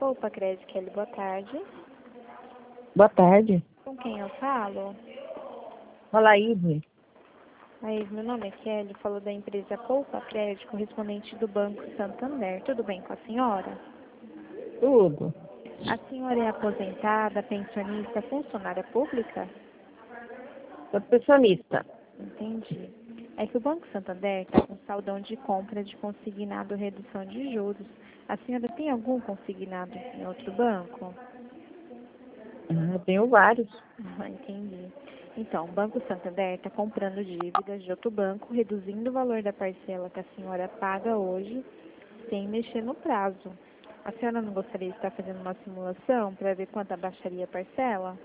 Poupa Crédito, Kelly, boa tarde. Boa tarde. Com quem eu falo? Fala aí, Ivo. Aí, meu nome é Kelly, falo da empresa Poupa Crédito, correspondente do Banco Santander. Tudo bem com a senhora? Tudo. A senhora é aposentada, pensionista, funcionária pública? Sou pensionista. Entendi. É que o Banco Santander está com saldão de compra de consignado redução de juros. A senhora tem algum consignado em outro banco? Eu tenho vários. Entendi. Então, o Banco Santander está comprando dívidas de outro banco, reduzindo o valor da parcela que a senhora paga hoje, sem mexer no prazo. A senhora não gostaria de estar fazendo uma simulação para ver quanto abaixaria a parcela?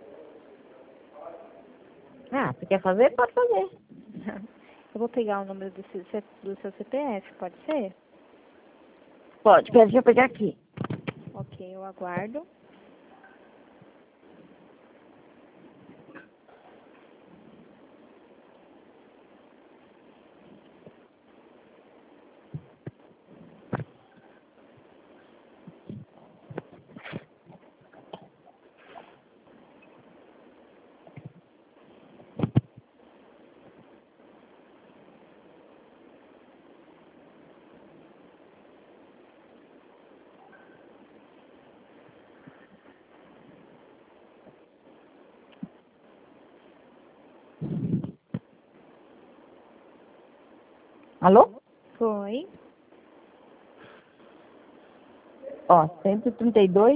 Você quer fazer? Pode fazer. Eu vou pegar o número do seu CPF, pode ser? Pode. Deixa eu pegar aqui. Ok, eu aguardo. Alô? Foi. 132,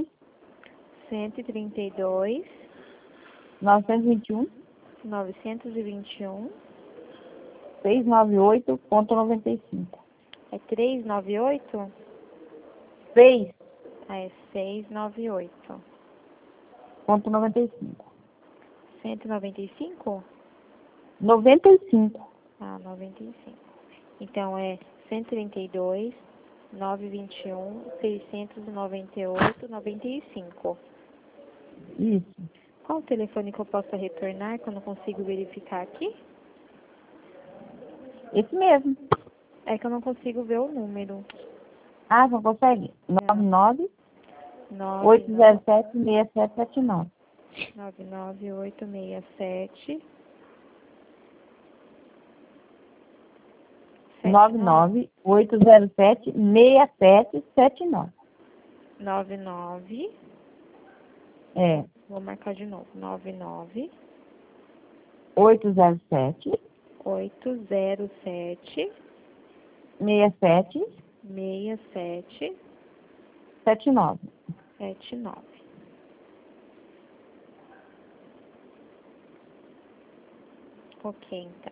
132, 921, 921, 698,95. é 398? 6,95. É 698. 195? 95. Ah, 95. Então é 132, 921, 698, 95. Isso. Qual o telefone que eu possa retornar que eu não consigo verificar aqui? Esse mesmo. É que eu não consigo ver o número. Não consegue? 99 99 807 6779. 99867 99807-6779. 99. É. Vou marcar de novo. 99 807 807 67 67 79. 79. Ok, então.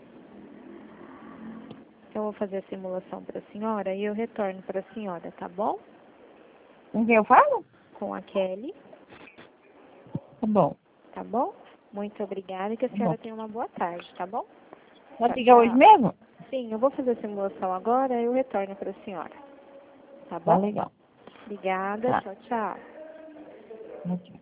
Eu vou fazer a simulação para a senhora e eu retorno para a senhora, tá bom? Com quem eu falo? Com a Kelly, Tá bom. tá bom? Muito obrigada e que a senhora tenha uma boa tarde, tá bom? Pode ligar hoje mesmo? Sim, eu vou fazer a simulação agora e eu retorno para a senhora. Tá bom? Tá legal. Obrigada, Tá. tchau, tchau. Tchau.